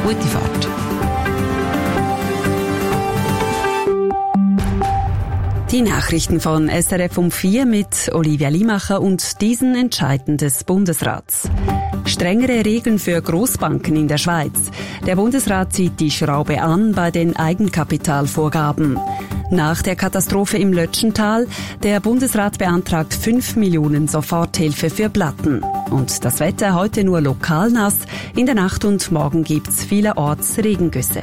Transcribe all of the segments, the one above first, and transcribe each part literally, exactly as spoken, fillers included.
Gute Fahrt. Die Nachrichten von S R F um vier mit Olivia Limacher und diesen Entscheidungen des Bundesrats. Strengere Regeln für Grossbanken in der Schweiz. Der Bundesrat zieht die Schraube an bei den Eigenkapitalvorgaben. Nach der Katastrophe im Lötschental, der Bundesrat beantragt fünf Millionen Soforthilfe für Platten. Und das Wetter heute nur lokal nass, in der Nacht und morgen gibt's vielerorts Regengüsse.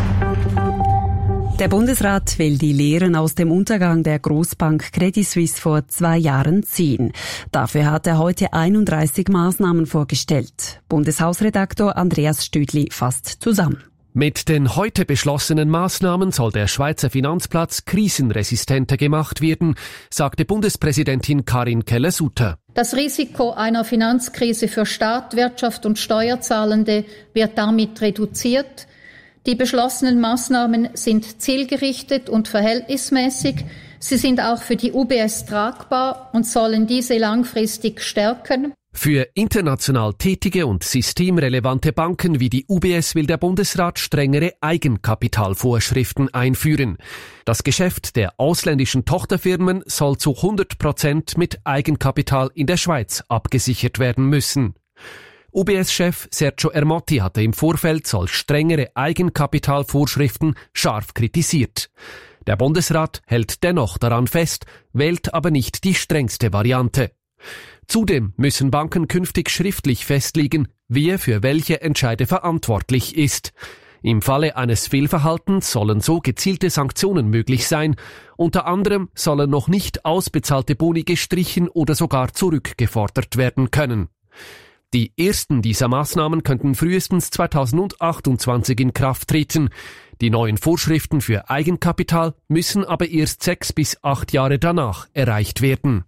Der Bundesrat will die Lehren aus dem Untergang der Grossbank Credit Suisse vor zwei Jahren ziehen. Dafür hat er heute einunddreißig Maßnahmen vorgestellt. Bundeshausredaktor Andreas Stüdli fasst zusammen. Mit den heute beschlossenen Maßnahmen soll der Schweizer Finanzplatz krisenresistenter gemacht werden, sagte Bundespräsidentin Karin Keller-Sutter. Das Risiko einer Finanzkrise für Staat, Wirtschaft und Steuerzahlende wird damit reduziert. Die beschlossenen Maßnahmen sind zielgerichtet und verhältnismäßig. Sie sind auch für die U B S tragbar und sollen diese langfristig stärken. Für international tätige und systemrelevante Banken wie die U B S will der Bundesrat strengere Eigenkapitalvorschriften einführen. Das Geschäft der ausländischen Tochterfirmen soll zu hundert Prozent mit Eigenkapital in der Schweiz abgesichert werden müssen. U B S-Chef Sergio Ermotti hatte im Vorfeld solch strengere Eigenkapitalvorschriften scharf kritisiert. Der Bundesrat hält dennoch daran fest, wählt aber nicht die strengste Variante. Zudem müssen Banken künftig schriftlich festlegen, wer für welche Entscheide verantwortlich ist. Im Falle eines Fehlverhaltens sollen so gezielte Sanktionen möglich sein. Unter anderem sollen noch nicht ausbezahlte Boni gestrichen oder sogar zurückgefordert werden können. Die ersten dieser Maßnahmen könnten frühestens zweitausendachtundzwanzig in Kraft treten. Die neuen Vorschriften für Eigenkapital müssen aber erst sechs bis acht Jahre danach erreicht werden.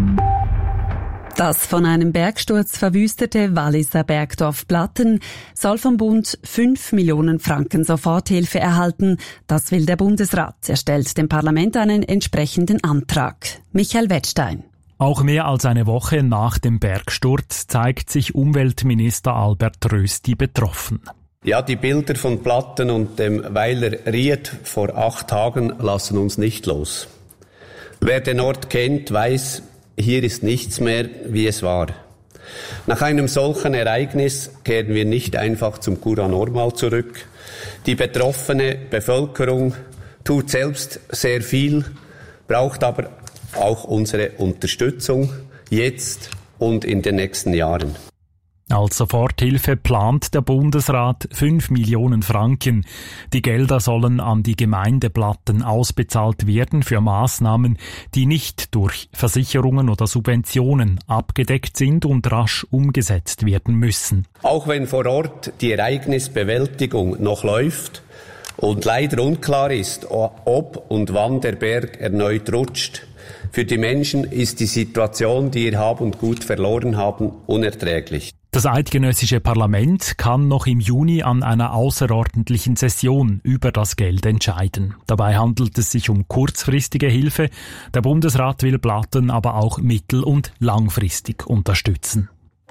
Das von einem Bergsturz verwüstete Walliser Bergdorf Platten soll vom Bund fünf Millionen Franken Soforthilfe erhalten. Das will der Bundesrat. Er stellt dem Parlament einen entsprechenden Antrag. Michael Wettstein. Auch mehr als eine Woche nach dem Bergsturz zeigt sich Umweltminister Albert Rösti betroffen. Ja, die Bilder von Platten und dem Weiler Ried vor acht Tagen lassen uns nicht los. Wer den Ort kennt, weiß, hier ist nichts mehr, wie es war. Nach einem solchen Ereignis kehren wir nicht einfach zum Courant normal zurück. Die betroffene Bevölkerung tut selbst sehr viel, braucht aber auch unsere Unterstützung jetzt und in den nächsten Jahren. Als Soforthilfe plant der Bundesrat fünf Millionen Franken. Die Gelder sollen an die Gemeinde Platten ausbezahlt werden für Maßnahmen, die nicht durch Versicherungen oder Subventionen abgedeckt sind und rasch umgesetzt werden müssen. Auch wenn vor Ort die Ereignisbewältigung noch läuft und leider unklar ist, ob und wann der Berg erneut rutscht, für die Menschen ist die Situation, die ihr Hab und Gut verloren haben, unerträglich. Das eidgenössische Parlament kann noch im Juni an einer außerordentlichen Session über das Geld entscheiden. Dabei handelt es sich um kurzfristige Hilfe. Der Bundesrat will Platten aber auch mittel- und langfristig unterstützen.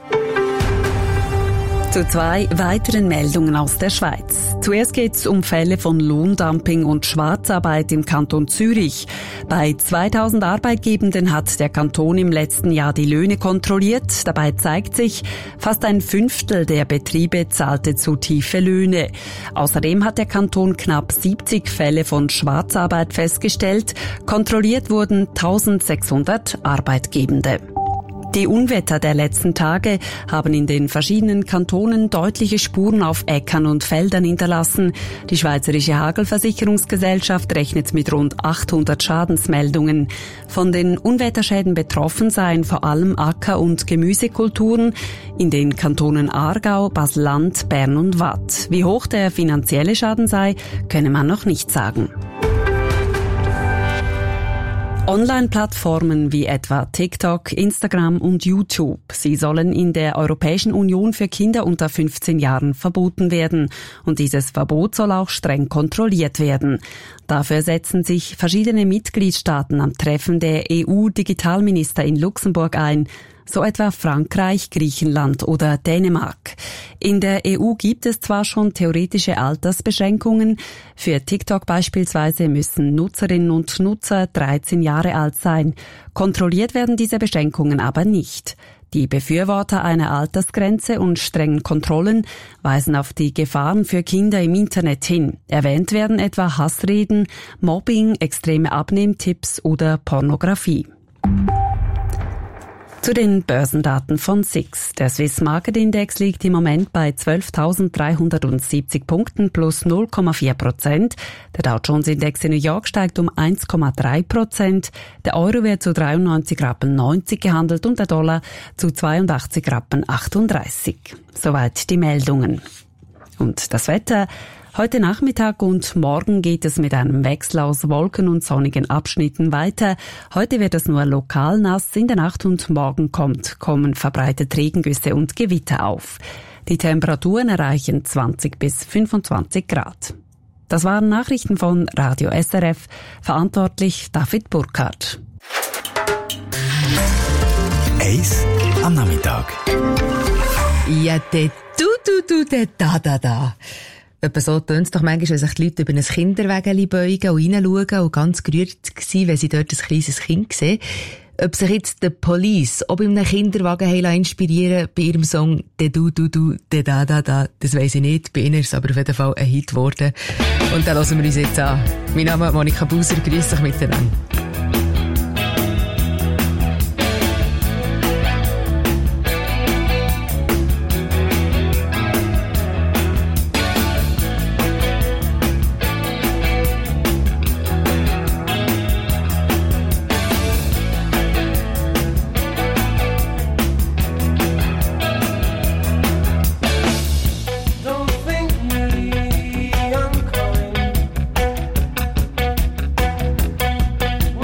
Zu zwei weiteren Meldungen aus der Schweiz. Zuerst geht es um Fälle von Lohndumping und Schwarzarbeit im Kanton Zürich. Bei zweitausend Arbeitgebenden hat der Kanton im letzten Jahr die Löhne kontrolliert. Dabei zeigt sich, fast ein Fünftel der Betriebe zahlte zu tiefe Löhne. Außerdem hat der Kanton knapp siebzig Fälle von Schwarzarbeit festgestellt. Kontrolliert wurden eintausendsechshundert Arbeitgebende. Die Unwetter der letzten Tage haben in den verschiedenen Kantonen deutliche Spuren auf Äckern und Feldern hinterlassen. Die Schweizerische Hagelversicherungsgesellschaft rechnet mit rund achthundert Schadensmeldungen. Von den Unwetterschäden betroffen seien vor allem Acker- und Gemüsekulturen in den Kantonen Aargau, Basel-Land, Bern und Waadt. Wie hoch der finanzielle Schaden sei, könne man noch nicht sagen. Online-Plattformen wie etwa TikTok, Instagram und YouTube. Sie sollen in der Europäischen Union für Kinder unter fünfzehn Jahren verboten werden. Und dieses Verbot soll auch streng kontrolliert werden. Dafür setzen sich verschiedene Mitgliedstaaten am Treffen der E U-Digitalminister in Luxemburg ein. so etwa Frankreich, Griechenland oder Dänemark. In der E U gibt es zwar schon theoretische Altersbeschränkungen. Für TikTok beispielsweise müssen Nutzerinnen und Nutzer dreizehn Jahre alt sein. Kontrolliert werden diese Beschränkungen aber nicht. Die Befürworter einer Altersgrenze und strengen Kontrollen weisen auf die Gefahren für Kinder im Internet hin. Erwähnt werden etwa Hassreden, Mobbing, extreme Abnehmtipps oder Pornografie. Zu den Börsendaten von S I X. Der Swiss Market Index liegt im Moment bei zwölftausenddreihundertsiebzig Punkten plus null Komma vier Prozent. Der Dow Jones Index in New York steigt um eins Komma drei Prozent. Der Euro wird zu dreiundneunzig Rappen neunzig gehandelt und der Dollar zu zweiundachtzig Rappen achtunddreißig. Soweit die Meldungen. Und das Wetter. Heute Nachmittag und morgen geht es mit einem Wechsel aus Wolken und sonnigen Abschnitten weiter. Heute wird es nur lokal nass, in der Nacht und morgen kommt, kommen verbreitet Regengüsse und Gewitter auf. Die Temperaturen erreichen zwanzig bis fünfundzwanzig Grad. Das waren Nachrichten von Radio S R F, verantwortlich David Burkhardt. Eis am Nachmittag. Ja, de du, du, du, de da, da, da. Etwa so tönt es doch manchmal, wenn sich die Leute über ein Kinderwägeli beugen und reinschauen und ganz gerührt sind, wenn sie dort ein kleines Kind sehen. Ob sich jetzt die Police ob in einem Kinderwagen haben inspirieren bei ihrem Song «De du du du, de da da da», das weiss ich nicht. Bei ihnen ist es aber auf jeden Fall ein Hit geworden. Und dann hören wir uns jetzt an. Mein Name ist Monika Buser, grüß dich miteinander. Well,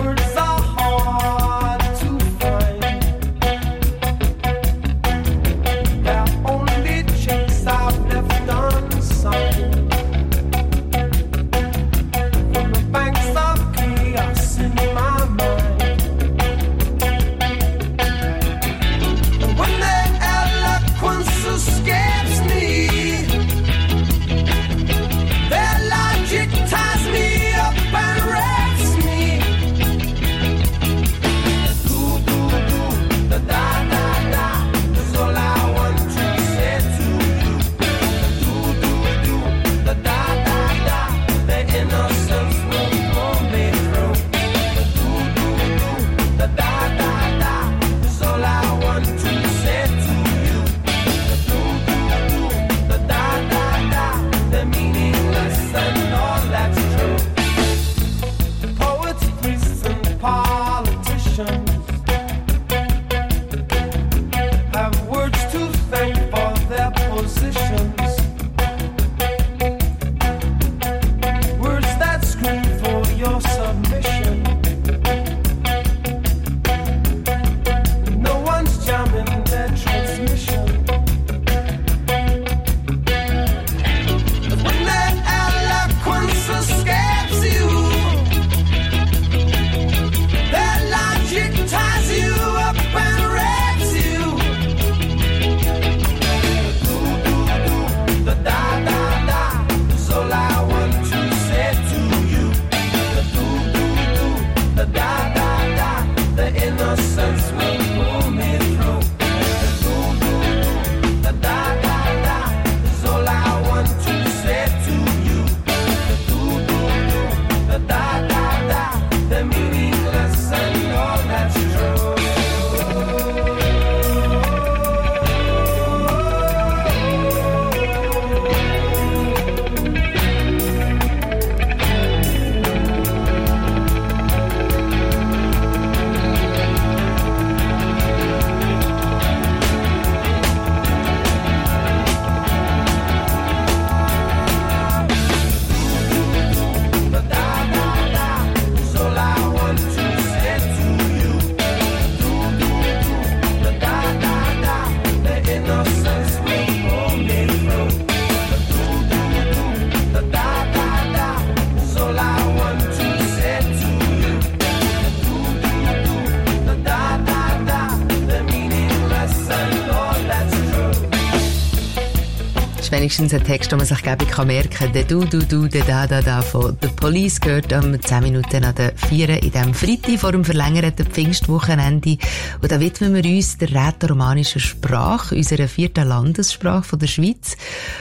wenigstens ein Text, den man sich gäbe kann merken. Der Du, Du, Du, der Da, Da, Da von The Police gehört um zehn Minuten an der vier in diesem Freitag vor dem verlängerten Pfingstwochenende. Und da widmen wir uns der rätoromanischen Sprache, unserer vierten Landessprache von der Schweiz.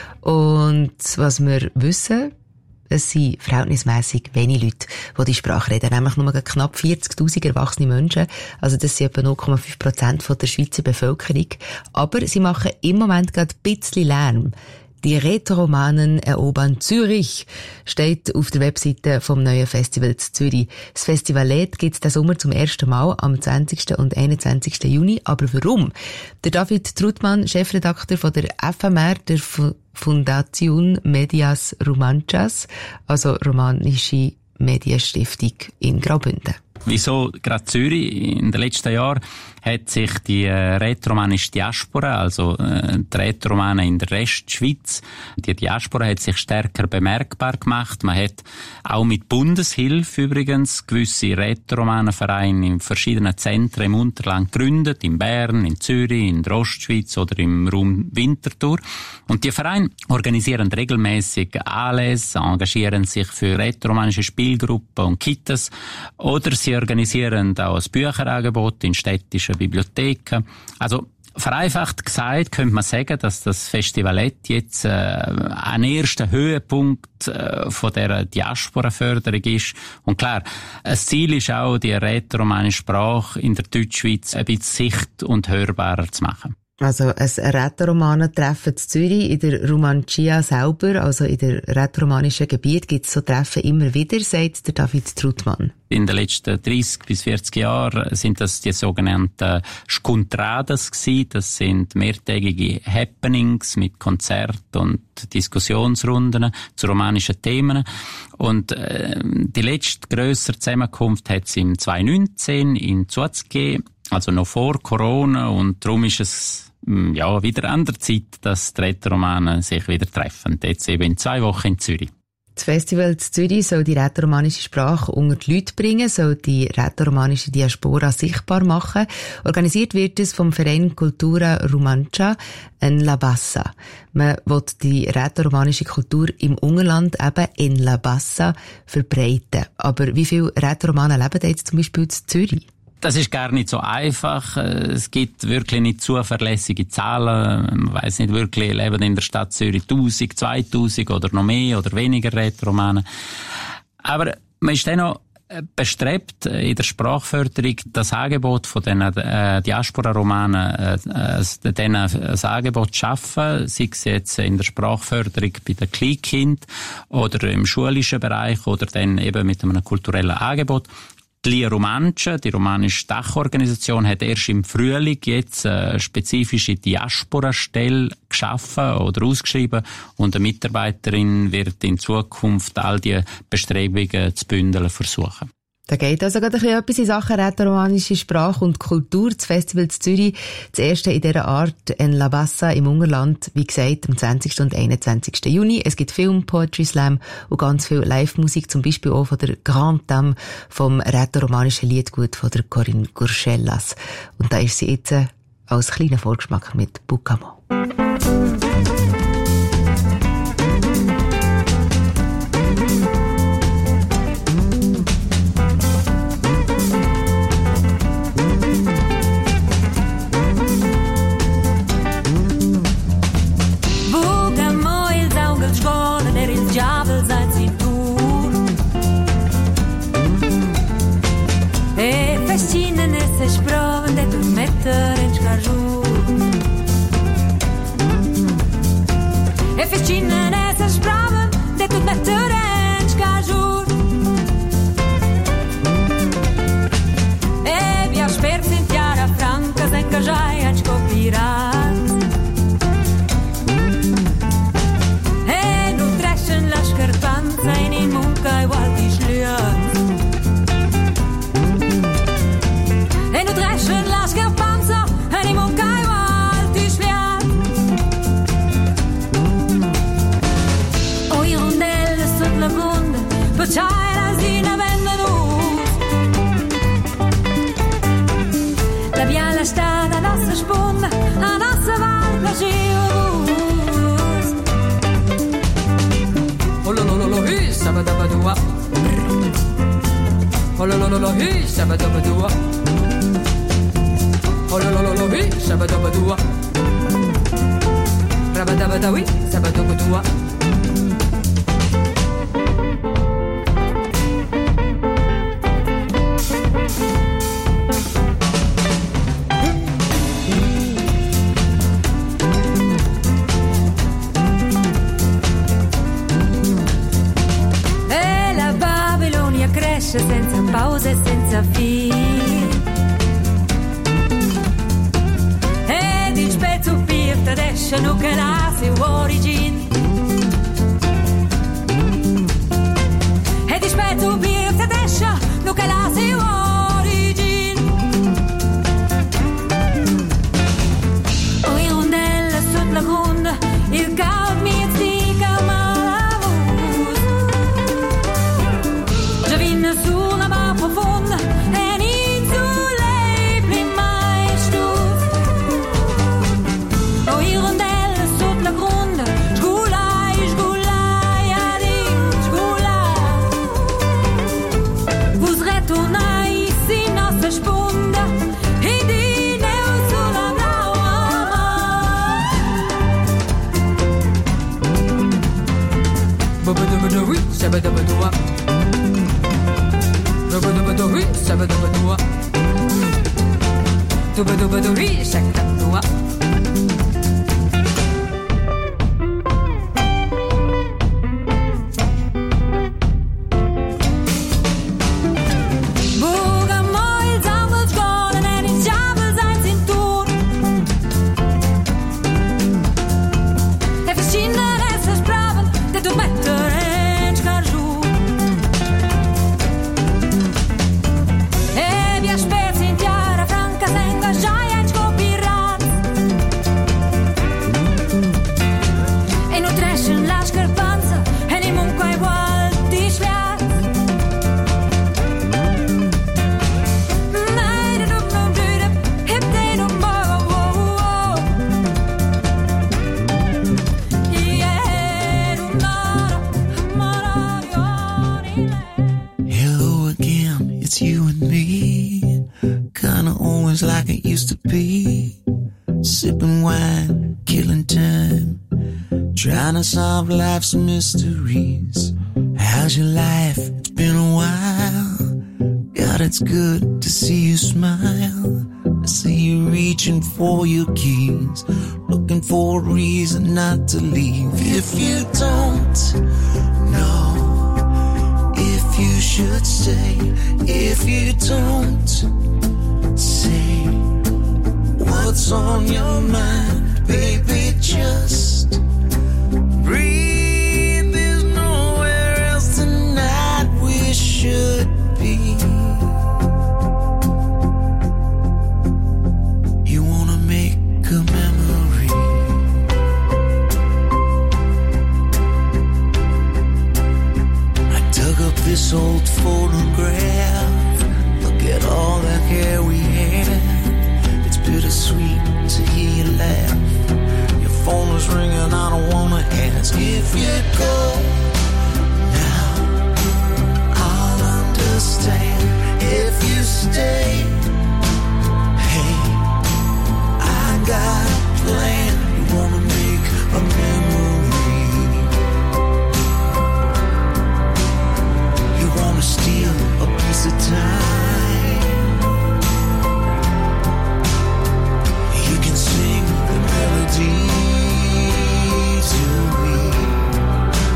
Und was wir wissen, es sind verhältnismässig wenige Leute, die die Sprache reden. Nämlich nur knapp vierzigtausend erwachsene Menschen. Also das sind etwa null Komma fünf Prozent von der Schweizer Bevölkerung. Aber sie machen im Moment gerade ein bisschen Lärm. Die Rätoromanen erobern Zürich, steht auf der Webseite vom neuen Festival zu Zürich. Das Festivalet gibt es diesen Sommer zum ersten Mal am zwanzigsten und einundzwanzigsten Juni. Aber warum? Der David Trutmann, Chefredakteur von der F M R, der Fundación Medias Romanchas, also romanische Medienstiftung in Graubünden. Wieso gerade Zürich? In den letzten Jahren hat sich die äh, rätoromanische Diaspora, also äh, die Rätoromanen in der Restschweiz, die Diaspora hat sich stärker bemerkbar gemacht. Man hat auch mit Bundeshilfe übrigens gewisse Rätoromanenvereine in verschiedenen Zentren im Unterland gegründet, in Bern, in Zürich, in der Ostschweiz oder im Raum Winterthur. Und die Vereine organisieren regelmäßig Anlässe, engagieren sich für rätoromanische Spielgruppen und Kitas oder sie organisieren auch ein Bücherangebot in städtischen Bibliotheken. Also vereinfacht gesagt könnte man sagen, dass das Festivalet jetzt äh, ein erster Höhepunkt äh, von der Diaspora-Förderung ist. Und klar, das Ziel ist auch, die rätoromanische Sprache in der Deutschschweiz ein bisschen sicht- und hörbarer zu machen. Also ein Rätoromanen-Treffen in Zürich, in der Romancia selber, also in der rätoromanischen Gebiet, gibt es so Treffen immer wieder, sagt der David Trutmann. In den letzten dreissig bis vierzig Jahren sind das die sogenannten Skuntradas gewesen. Das sind mehrtägige Happenings mit Konzerten und Diskussionsrunden zu romanischen Themen. Und äh, die letzte grössere Zusammenkunft hat es im zweitausendneunzehn in Zuz gegeben, also noch vor Corona, und darum ist es ja wieder an der Zeit, dass die Rätoromanen sich wieder treffen. Jetzt eben in zwei Wochen in Zürich. Das Festival in Zürich soll die rätoromanische Sprache unter die Leute bringen, soll die rätoromanische Diaspora sichtbar machen. Organisiert wird es vom Verein Cultura Romancha in La Bassa. Man will die rätoromanische Kultur im Ungerland eben in La Bassa verbreiten. Aber wie viele Rätoromanen leben jetzt zum Beispiel in Zürich? Das ist gar nicht so einfach. Es gibt wirklich nicht zuverlässige Zahlen. Man weiss nicht wirklich, leben in der Stadt Zürich tausend, zweitausend oder noch mehr oder weniger Rätoromanen. Aber man ist dennoch bestrebt, in der Sprachförderung das Angebot von den äh, Diaspora-Romanen, äh, äh, denen ein Angebot zu schaffen, sei es jetzt in der Sprachförderung bei den Kleinkindern oder im schulischen Bereich oder dann eben mit einem kulturellen Angebot. Die Lia Romancha, die romanische Dachorganisation, hat erst im Frühling jetzt eine spezifische Diaspora-Stelle geschaffen oder ausgeschrieben und eine Mitarbeiterin wird in Zukunft all die Bestrebungen zu bündeln versuchen. Da geht also gerade ein bisschen etwas in Sachen rätoromanische Sprache und Kultur. Das Festival in Zürich, das erste in dieser Art in La Bassa im Ungerland, wie gesagt, am zwanzigsten und einundzwanzigsten Juni. Es gibt Film, Poetry Slam und ganz viel Live-Musik, zum Beispiel auch von der Grande Dame vom rätoromanischen Liedgut von der Corinne Gurschellas. Und da ist sie jetzt äh, als kleiner Vorgeschmack mit Bucamo. Sprovende tu mettere in scargiù Holololo hi shabadabadua. Holololo hi shabadabadua. Rabadabadawi sabadabadua. Senza pause e senza fine ed il spezzo pirta desce no che la si origin ed il spezzo pirta desce no che la si origin o in rondella sotto la gronda il caldo mi stica sulla ma profonda e inizio lei prima e stuf o i rondelle sotto la gronda sgulai, sgulai adin, sgulai vous retournai si nostra sponda e di neu sulla blaua babadabadawi, shabadabadua Dubadubaduri, shabadubadua. Dubadubaduri, shakadua. Boga mooi, zangels golden en in shabel zijn cintuur. E verschillende essers braven, dit doet met de range carjour. Spersi in tiara franca senga giant copyright e non trashen la scarpanza e ni munco ai gualti schliat nein du no dude hip de no mo yeah du no mararioni. Hello again, it's you and me. Kinda always like it used to be. Sipping wine, killing time, trying to solve life's mysteries. How's your life? It's been a while. God, it's good to see you smile. I see you reaching for your keys, looking for a reason not to leave. If you don't know if you should stay, if you don't say what's on your mind, baby, just breathe. There's nowhere else tonight we should be. You wanna make a memory. I dug up this old photograph. Look at all the hair we had. It's bittersweet to hear you laugh. Your phone is ringing, I don't wanna ask if you go. Now I'll understand if you stay. Hey, I got a plan. You wanna make a memory. You wanna steal a piece of time. You can sing the melody to me.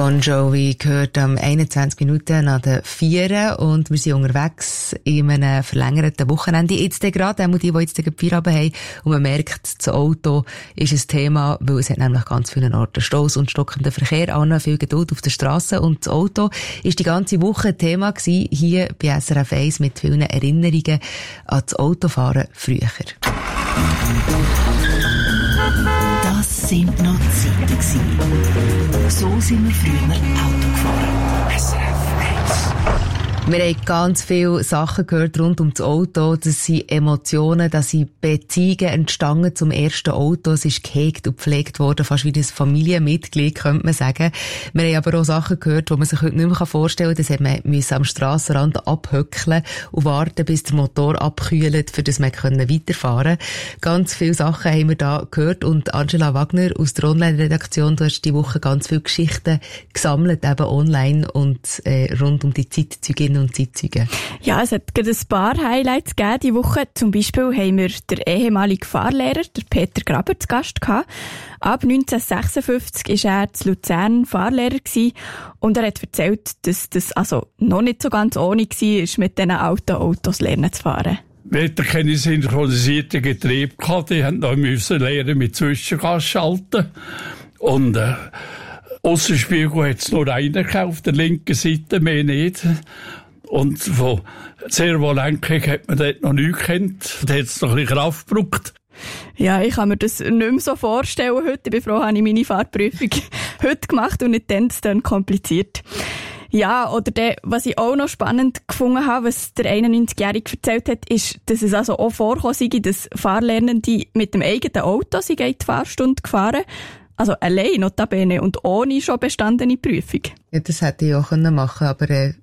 Bon Jovi gehört am einundzwanzig Minuten nach den vier und wir sind unterwegs in einem verlängerten Wochenende. Jetzt gerade, auch die, die jetzt den Feierabend haben, und man merkt, das Auto ist ein Thema, weil es hat nämlich ganz viele Orte Staus und stockenden Verkehr, auch noch viel Geduld auf der Straße, und das Auto ist die ganze Woche ein Thema gewesen, hier bei S R F eins mit vielen Erinnerungen an das Autofahren früher. Das sind noch Zeiten gewesen. So sind wir früher Auto gefahren. S R F eins. Wir haben ganz viele Sachen gehört rund um das Auto. Das sind Emotionen, das sind Beziehungen entstanden zum ersten Auto. Es ist gehegt und gepflegt worden, fast wie ein Familienmitglied, könnte man sagen. Wir haben aber auch Sachen gehört, die man sich heute nicht mehr vorstellen kann. Das hat man müssen am Strassenrand abhöckeln und warten, bis der Motor abkühlt, für das man weiterfahren konnte. Ganz viele Sachen haben wir da gehört. Und Angela Wagner aus der Online-Redaktion, du hast die Woche ganz viele Geschichten gesammelt, eben online und äh, rund um die Zeitzeuginnen und Zeitzeugen. Ja, es hat gerade ein paar Highlights gegeben diese Woche. Zum Beispiel haben wir den ehemaligen Fahrlehrer, der Peter Graber, zu Gast gehabt. Ab neunzehnhundertsechsundfünfzig war er zu Luzern Fahrlehrer gewesen, und er hat erzählt, dass das also noch nicht so ganz ohne war, mit diesen alten Autos lernen zu fahren. Wir hatten keine synchronisierten Getriebe gehabt, die haben noch müssen lernen mit Zwischengas schalten. Und äh, Aussenspiegel hat es nur einen gehabt, auf der linken Seite, mehr nicht. Und von Servolenkung hat man dort noch nichts gekannt. Da hat es noch ein bisschen Kraft gebraucht. Ja, ich kann mir das nicht mehr so vorstellen heute. Ich bin froh, habe ich meine Fahrprüfung heute gemacht und nicht dann, dann kompliziert. Ja, oder der, was ich auch noch spannend gefunden habe, was der einundneunzigjährige erzählt hat, ist, dass es also auch vorkommen sei, dass Fahrlernende mit dem eigenen Auto sie die Fahrstunde gefahren. Also allein notabene und ohne schon bestandene Prüfung. Ja, das hätte ich auch machen können, aber äh,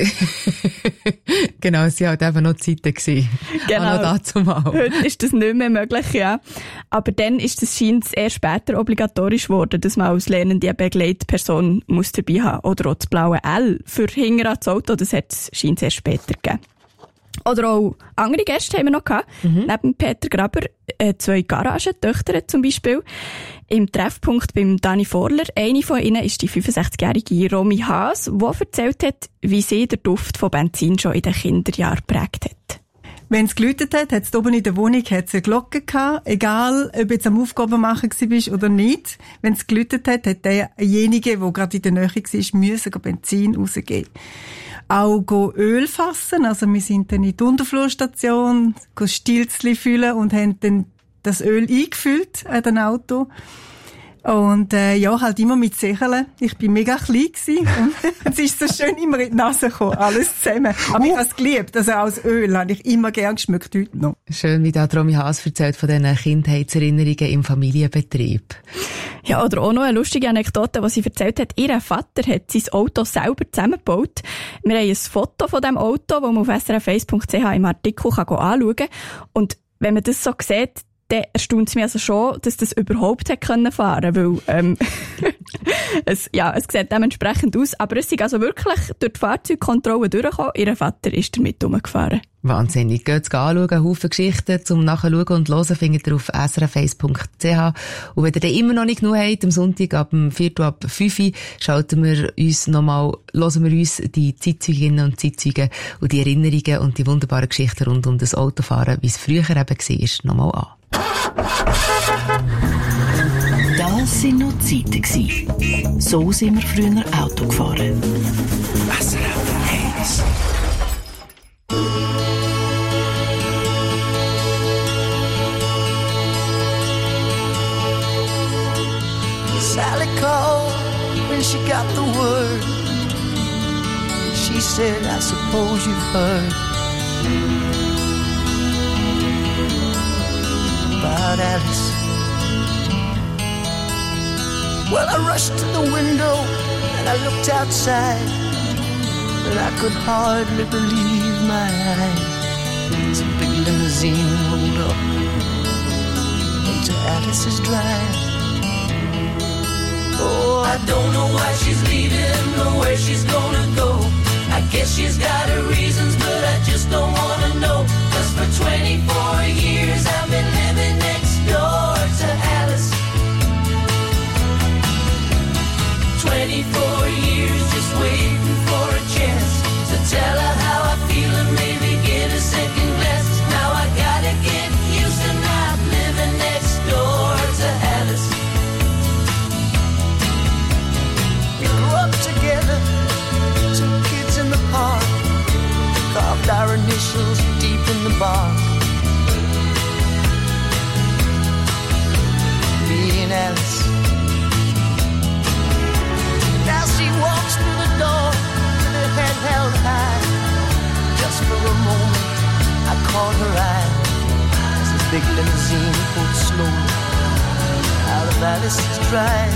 genau, es waren halt eben noch Zeiten gewesen. Genau. Dazu mal. Heute ist das nicht mehr möglich, ja. Aber dann ist das scheint erst später obligatorisch geworden, dass man als lernende Begleitperson muss dabei haben. Oder auch das blaue L für hinten an das Auto, das hat es scheint erst später gegeben. Oder auch andere Gäste haben wir noch gehabt. Mhm. Neben Peter Graber äh, zwei Garagentöchter zum Beispiel. Im Treffpunkt beim Dani Vorler. Eine von ihnen ist die fünfundsechzigjährige Romy Haas, die erzählt hat, wie sie den Duft von Benzin schon in den Kinderjahren geprägt hat. Wenn es geläutet hat, hat es oben in der Wohnung hat's eine Glocke gehabt. Egal, ob jetzt am Aufgaben machen warst oder nicht. Wenn es geläutet hat, hat derjenige, der gerade in der Nähe war, müssen Benzin rausgeben. Auch go Öl fassen. Also wir sind dann in die Unterflurstation, go Stilzli füllen und haben dann das Öl eingefüllt an dem Auto. Und äh, ja, halt immer mit Sächeln. Ich bin mega klein gewesen und es ist so schön immer in die Nase gekommen, alles zusammen. Aber ich habe es geliebt, also aus Öl habe ich immer gern geschmückt, heute noch. Schön, wie da Romy Haas erzählt von diesen Kindheitserinnerungen im Familienbetrieb. Ja, oder auch noch eine lustige Anekdote, die sie erzählt hat. Ihr Vater hat sein Auto selber zusammengebaut. Wir haben ein Foto von diesem Auto, das man auf s r f eins punkt c h im Artikel kann anschauen kann. Und wenn man das so sieht, dann erstaunt es mich also schon, dass das überhaupt hätte können fahren, weil ähm, es, ja, es sieht dementsprechend aus, aber es ist also wirklich durch die Fahrzeugkontrolle durchgekommen. Ihr Vater ist damit rumgefahren. Wahnsinnig. Geht's anschauen, Haufen Geschichten zum Nachschauen und Hören findet ihr auf s r f eins punkt c h. Und wenn ihr dann immer noch nicht genug habt, am Sonntag ab dem Viertel ab fünf Uhr, schalten wir uns nochmal, hören wir uns die Zeitzeuginnen und Zeitzeugen und die Erinnerungen und die wunderbaren Geschichten rund um das Autofahren, wie es früher eben war, nochmal an. Das sind noch Zeiten gewesen. So sind wir früher Auto gefahren. S R F eins. Sally called when she got the word. She said, I suppose you've heard about Alice. Well, I rushed to the window and I looked outside, but I could hardly believe my eyes. Some big limousine rolled up into Alice's drive. Oh, I don't know why she's leaving or where she's gonna go. I guess she's got her reasons, but I just don't wanna know. Cause for twenty-four years I've been living next door to Alice. twenty-four initials deep in the bark. Me and Alice. Now she walks through the door with her head held high. Just for a moment I caught her eye as the big limousine pulled slowly out of Alice's drive.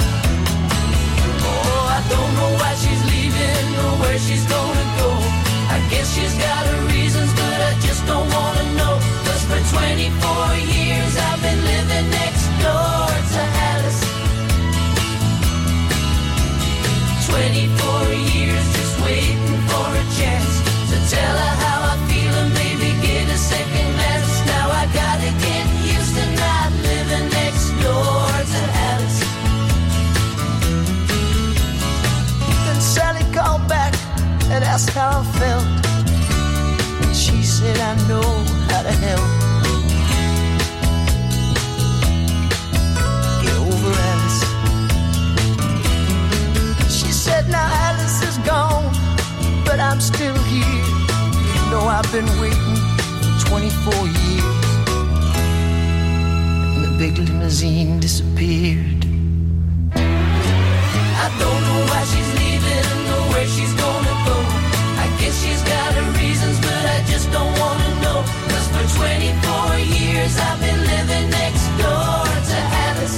Oh, I don't know why she's leaving or where she's gonna go. I guess she's got her reasons, but I just don't wanna know. 'Cause for twenty-four years I've been living next door to Alice. twenty-four years just waiting for a chance to tell her how I feel and maybe get a second glance. Now I gotta get used to not living next door to Alice. Then Sally called back and asked how I felt. And she said, I know how to help. Get over Alice. She said, now Alice is gone, but I'm still here. You know I've been waiting for twenty-four years. And the big limousine disappeared. I don't know why she's leaving or where she's gonna go. I guess she's got her reasons, but I just don't wanna know. 'Cause for twenty-four years I've been living next door to Alice.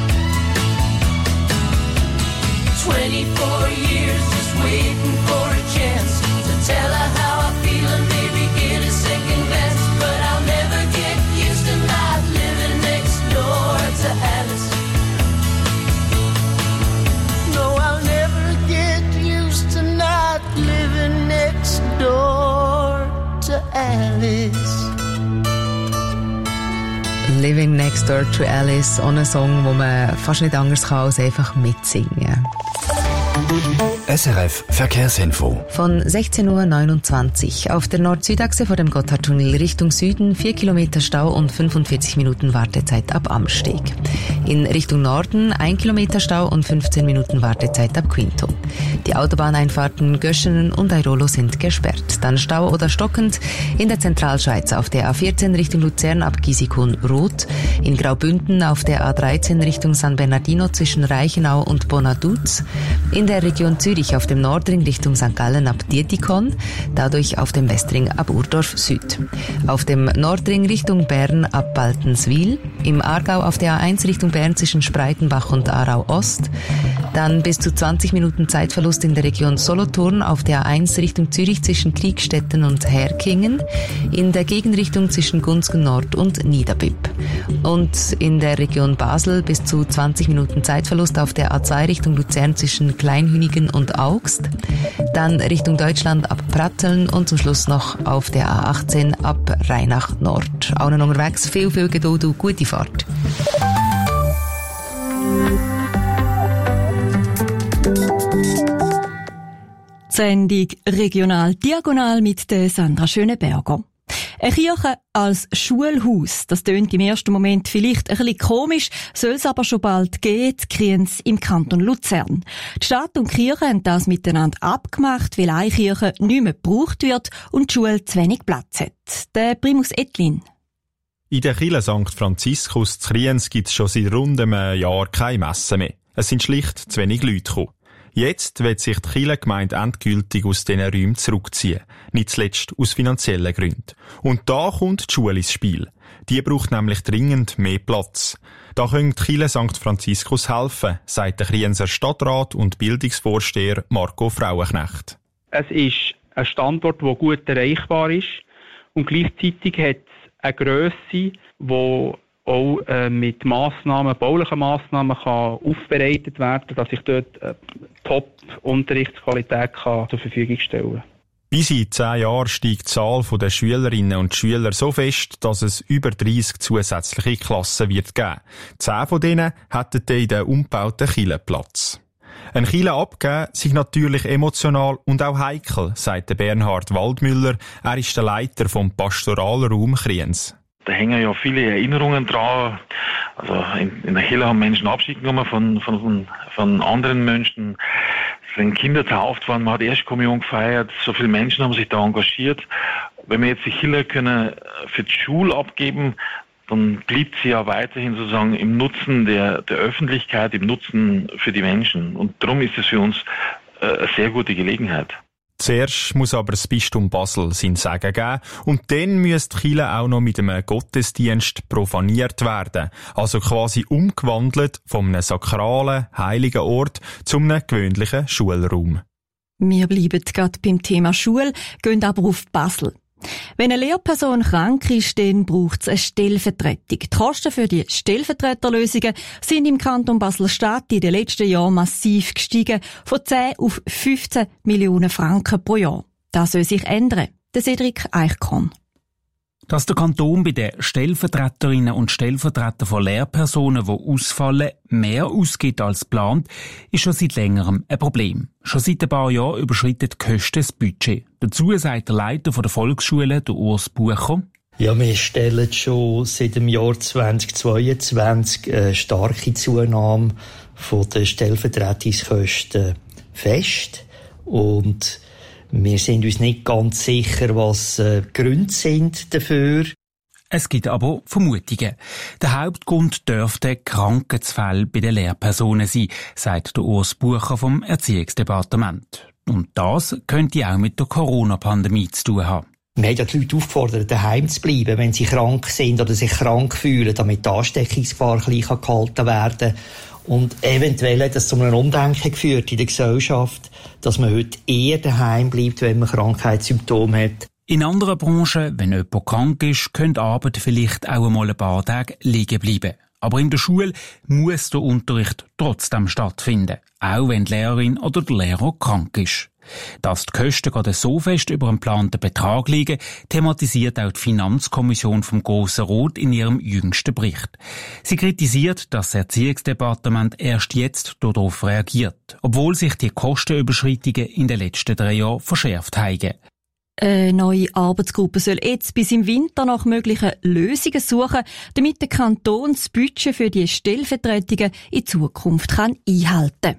twenty-four years just waiting for a chance to tell her how I feel and maybe get a second glance. But I'll never get used to not living next door to Alice. No, I'll never get used to not living next door to Alice. Living Next Door to Alice, ohne Song, wo man fast nicht anders kann als einfach mitsingen. S R F Verkehrsinfo. Von sechzehn Uhr neunundzwanzig auf der Nord-Süd-Achse vor dem Gotthardtunnel Richtung Süden vier Kilometer Stau und fünfundvierzig Minuten Wartezeit ab Amsteg. In Richtung Norden ein Kilometer Stau und fünfzehn Minuten Wartezeit ab Quinto. Die Autobahneinfahrten Göschenen und Airolo sind gesperrt. Dann Stau oder stockend in der Zentralschweiz auf der A vierzehn Richtung Luzern ab Gisikon-Rot, in Graubünden auf der A dreizehn Richtung San Bernardino zwischen Reichenau und Bonaduz, in der Region Zürich auf dem Nordring Richtung Sankt Gallen ab Dietikon, dadurch auf dem Westring ab Urdorf Süd. Auf dem Nordring Richtung Bern ab Baltenswil, im Aargau auf der A eins Richtung Bern zwischen Spreitenbach und Aarau Ost, dann bis zu zwanzig Minuten Zeitverlust in der Region Solothurn auf der A eins Richtung Zürich zwischen Kriegstetten und Herkingen, in der Gegenrichtung zwischen Gunzgen Nord und Niederbipp. Und in der Region Basel bis zu zwanzig Minuten Zeitverlust auf der A zwei Richtung Luzern zwischen Kleinhünigen und Augst, dann Richtung Deutschland ab Pratteln und zum Schluss noch auf der A achtzehn ab Rheinach Nord. Allen unterwegs viel, viel Geduld und gute Fahrt. Sendung Regional Diagonal mit der Sandra Schöneberger. Eine Kirche als Schulhaus, das tönt im ersten Moment vielleicht ein bisschen komisch, soll es aber schon bald gehen, die Kriens im Kanton Luzern. Die Stadt und die Kirche haben das miteinander abgemacht, weil eine Kirche nicht mehr gebraucht wird und die Schule zu wenig Platz hat. Der Primus Etlin. In der Kirche Sankt Franziskus zu Kriens gibt es schon seit rund einem Jahr keine Messe mehr. Es sind schlicht zu wenig Leute gekommen. Jetzt wird sich die Kirchengemeinde endgültig aus diesen Räumen zurückziehen. Nicht zuletzt aus finanziellen Gründen. Und da kommt die Schule ins Spiel. Die braucht nämlich dringend mehr Platz. Da können die Kirche Sankt Franziskus helfen, sagt der Krienser Stadtrat und Bildungsvorsteher Marco Frauenknecht. Es ist ein Standort, der gut erreichbar ist und gleichzeitig hat es eine Grösse, die auch äh, mit Massnahmen, baulichen Massnahmen kann aufbereitet werden, dass ich dort äh, Top-Unterrichtsqualität kann zur Verfügung stellen kann. Bis in zehn Jahren steigt die Zahl der Schülerinnen und Schüler so fest, dass es über dreissig zusätzliche Klassen wird geben. Zehn von denen hätten dann in den umgebauten Kirche Platz. Ein Kirche abgeben sei natürlich emotional und auch heikel, sagt Bernhard Waldmüller. Er ist der Leiter vom Pastoralraum Kriens. Da hängen ja viele Erinnerungen dran. Also in, in der Kirche haben Menschen Abschied genommen von, von, von anderen Menschen. Es sind Kinder getauft worden, man hat Erstkommunion gefeiert. So viele Menschen haben sich da engagiert. Wenn wir jetzt die Kirche können für die Schule abgeben, dann blieb sie ja weiterhin sozusagen im Nutzen der, der Öffentlichkeit, im Nutzen für die Menschen. Und darum ist es für uns äh, eine sehr gute Gelegenheit. Zuerst muss aber das Bistum Basel sein Segen geben und dann müsste die Kirche auch noch mit einem Gottesdienst profaniert werden, also quasi umgewandelt von einem sakralen, heiligen Ort zu einem gewöhnlichen Schulraum. Wir bleiben gerade beim Thema Schule, gehen aber auf Basel. Wenn eine Lehrperson krank ist, dann braucht es eine Stellvertretung. Die Kosten für die Stellvertreterlösungen sind im Kanton Basel-Stadt in den letzten Jahren massiv gestiegen, von zehn auf fünfzehn Millionen Franken pro Jahr. Das soll sich ändern. Der Cedric Eichkorn. Dass der Kanton bei den Stellvertreterinnen und Stellvertretern von Lehrpersonen, die ausfallen, mehr ausgibt als geplant, ist schon seit längerem ein Problem. Schon seit ein paar Jahren überschreiten die Kosten das Budget. Dazu sagt der Leiter der Volksschule, der Urs Bucher: Ja, wir stellen schon seit dem Jahr zweitausendzweiundzwanzig eine starke Zunahme von den Stellvertretungskosten fest. Und wir sind uns nicht ganz sicher, was äh, die Gründe sind dafür. Es gibt aber Vermutungen. Der Hauptgrund dürfte Krankheitsfälle bei den Lehrpersonen sein, sagt der Urs Bucher vom Erziehungsdepartement. Und das könnte auch mit der Corona-Pandemie zu tun haben. Wir haben ja die Leute aufgefordert, daheim zu bleiben, wenn sie krank sind oder sich krank fühlen, damit die Ansteckungsgefahr klein gehalten werden kann. Und eventuell hat das zu einem Umdenken geführt in der Gesellschaft, dass man heute eher daheim bleibt, wenn man Krankheitssymptome hat. In anderen Branchen, wenn jemand krank ist, könnte die Arbeit vielleicht auch einmal ein paar Tage liegen bleiben. Aber in der Schule muss der Unterricht trotzdem stattfinden, auch wenn die Lehrerin oder der Lehrer krank ist. Dass die Kosten gerade so fest über einen geplanten Betrag liegen, thematisiert auch die Finanzkommission vom Grossen Rat in ihrem jüngsten Bericht. Sie kritisiert, dass das Erziehungsdepartement erst jetzt darauf reagiert, obwohl sich die Kostenüberschreitungen in den letzten drei Jahren verschärft haben. Eine neue Arbeitsgruppe soll jetzt bis im Winter nach möglichen Lösungen suchen, damit der Kanton das Budget für die Stellvertretungen in Zukunft kann einhalten kann.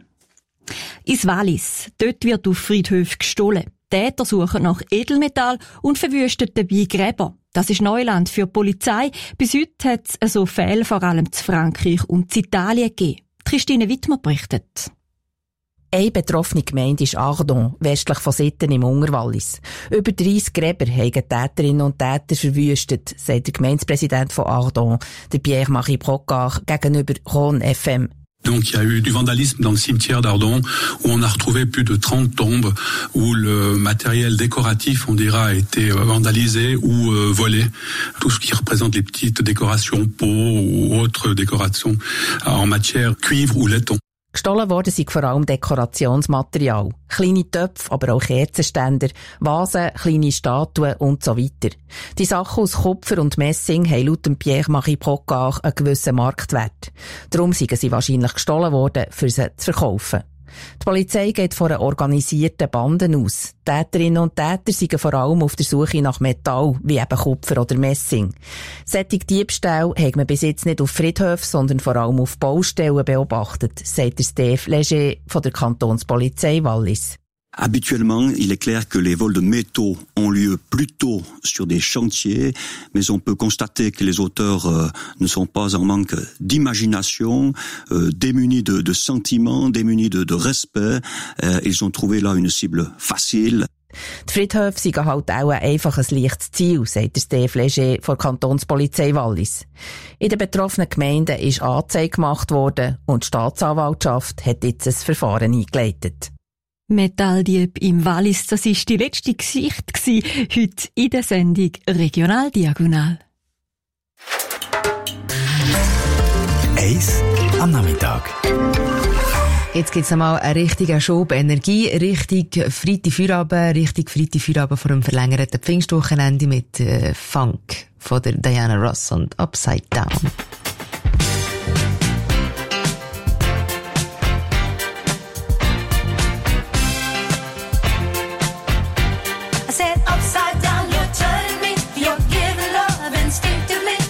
Ins Wallis. Dort wird auf Friedhöfen gestohlen. Täter suchen nach Edelmetall und verwüsten dabei Gräber. Das ist Neuland für die Polizei. Bis heute hat es so Fälle vor allem zu Frankreich und zu Italien gegeben. Christine Wittmer berichtet. Eine betroffene Gemeinde ist Ardon, westlich von Sitten im Unterwallis. Über dreissig Gräber haben Täterinnen und Täter verwüstet, sagt der Gemeindepräsident von Ardon, der Pierre-Marie Brocard, gegenüber Rhône F M. Donc il y a eu du vandalisme dans le cimetière d'Ardon, où on a retrouvé plus de trente tombes, où le matériel décoratif, on dira, a été vandalisé ou euh, volé. Tout ce qui représente les petites décorations peau ou autres décorations en matière cuivre ou laiton. Gestohlen worden sind vor allem Dekorationsmaterial. Kleine Töpfe, aber auch Kerzenständer, Vasen, kleine Statuen und so weiter. Die Sachen aus Kupfer und Messing haben laut Pierre-Marie Brocard einen gewissen Marktwert. Darum sind sie wahrscheinlich gestohlen worden, für sie zu verkaufen. Die Polizei geht von einer organisierten Bande aus. Täterinnen und Täter sind vor allem auf der Suche nach Metall, wie eben Kupfer oder Messing. Solche Diebstähle hat man bis jetzt nicht auf Friedhöfen, sondern vor allem auf Baustellen beobachtet, sagt der Steve Leger von der Kantonspolizei Wallis. Habituellement, il est clair que les vols de métaux ont lieu plutôt sur des chantiers, mais on peut constater que les auteurs euh, ne sont pas en manque d'imagination, euh, démunis de, de sentiments, démunis de, de respect. Euh, ils ont trouvé là une cible facile. Die Friedhöfe sind halt auch einfach ein leichtes Ziel, sagt der Steve Leger von der Kantonspolizei Wallis. In den betroffenen Gemeinden ist Anzeige gemacht worden und die Staatsanwaltschaft hat jetzt ein Verfahren eingeleitet. Metalldieb im Wallis, das war die letzte Geschichte heute in der Sendung Regional Diagonal. Eins am Nachmittag. Jetzt gibt's einmal einen richtigen Schub Energie, richtig Freitagfeierabend, richtig Freitagfeierabend vor dem verlängerten Pfingstwochenende mit äh, Funk von der Diana Ross und Upside Down. I said upside down, you're turning me, you're giving love instinctively.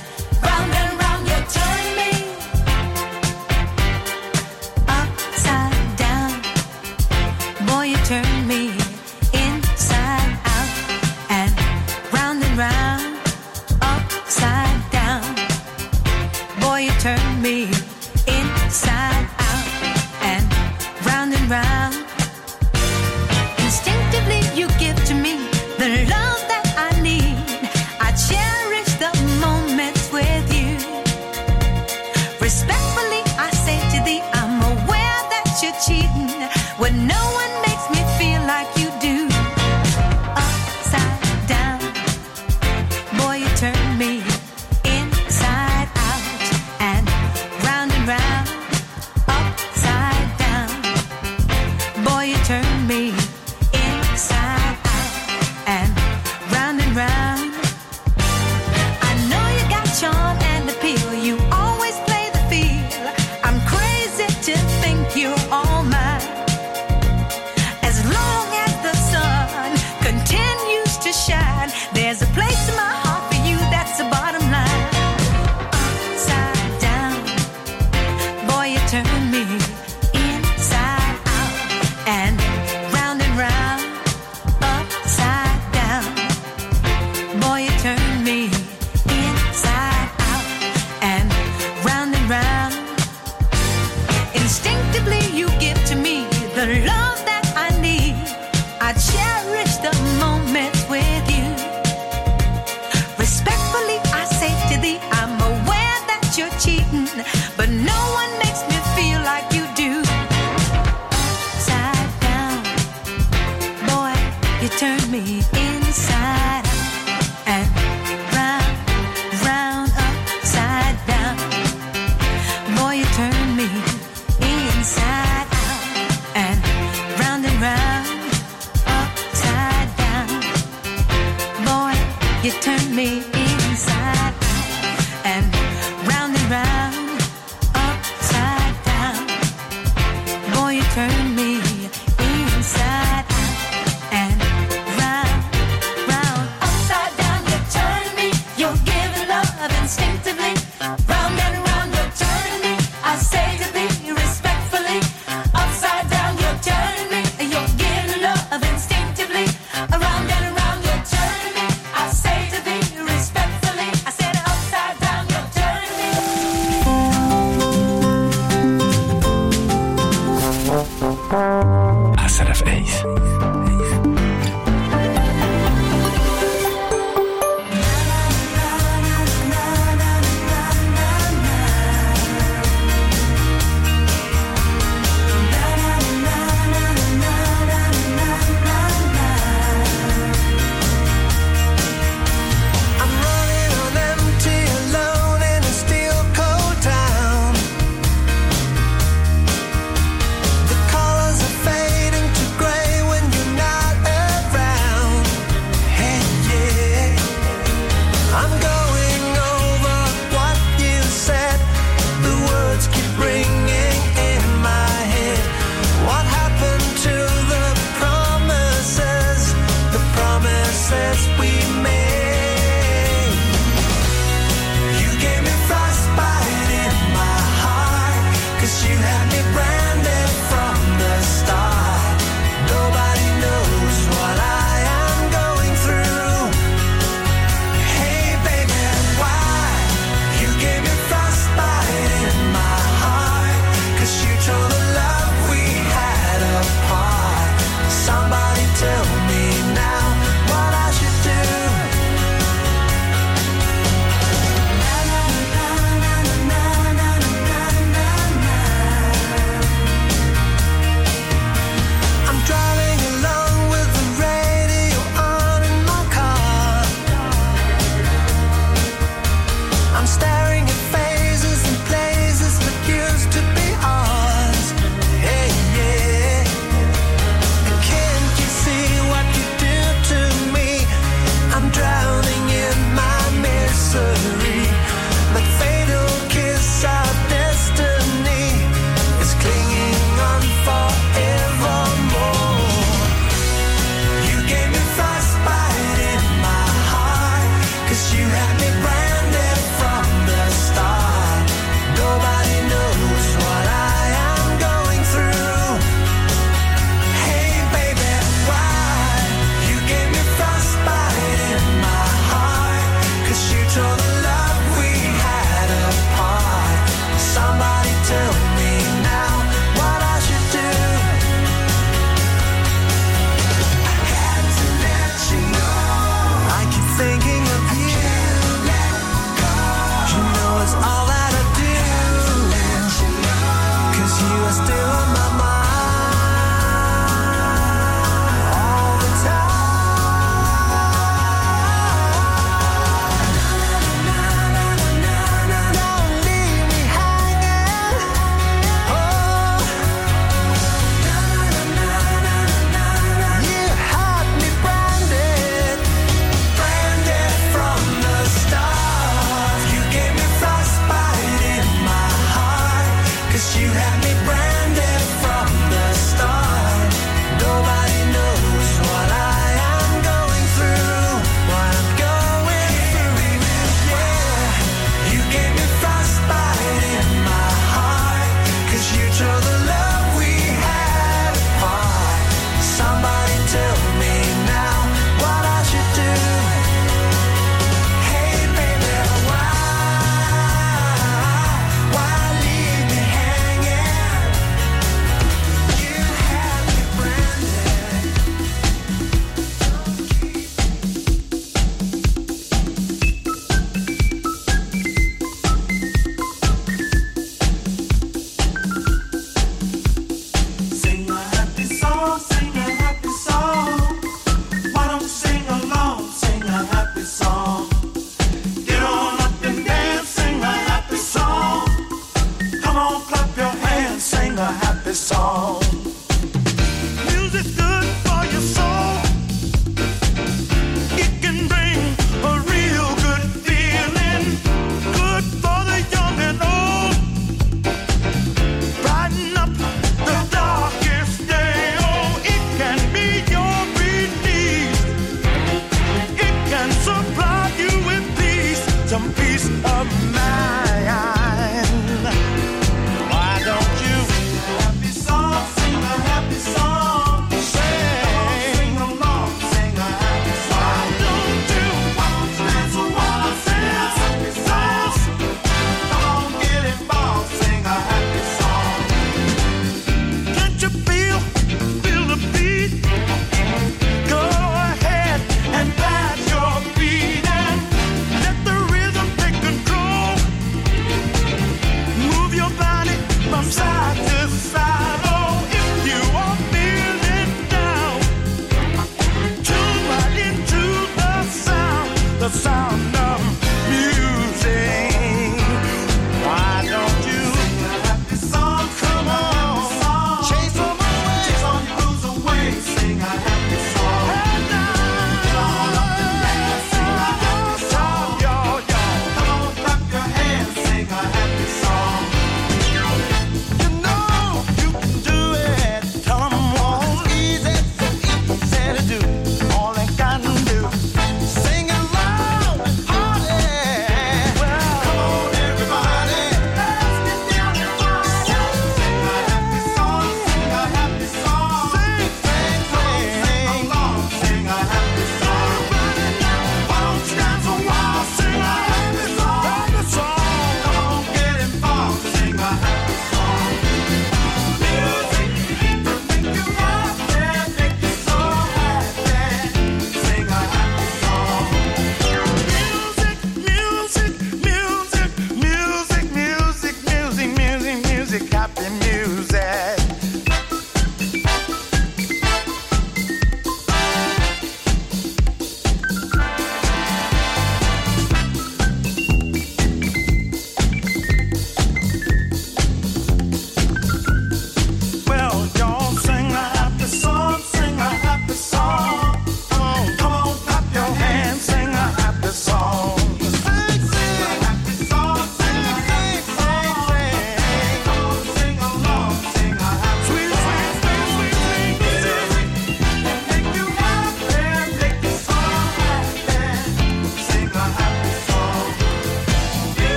cherish the moments with you. Respectfully, I say to thee, I'm aware that you're cheating, but no one makes me feel like you do. Upside down, boy, you turn me inside out and round, round, upside down. Boy, you turn me inside out and round and round, upside down. Boy, you turn me inside out and round and round, upside down. Boy, you turn me inside out and round, round, upside down. You turn me, you're giving love instinctively. Round and round, you're turning me. I say to thee respectfully, upside down, you're turning me. You're giving love instinctively. Around and around, you're turning me. I say to thee respectfully, I said upside down, you're turning me.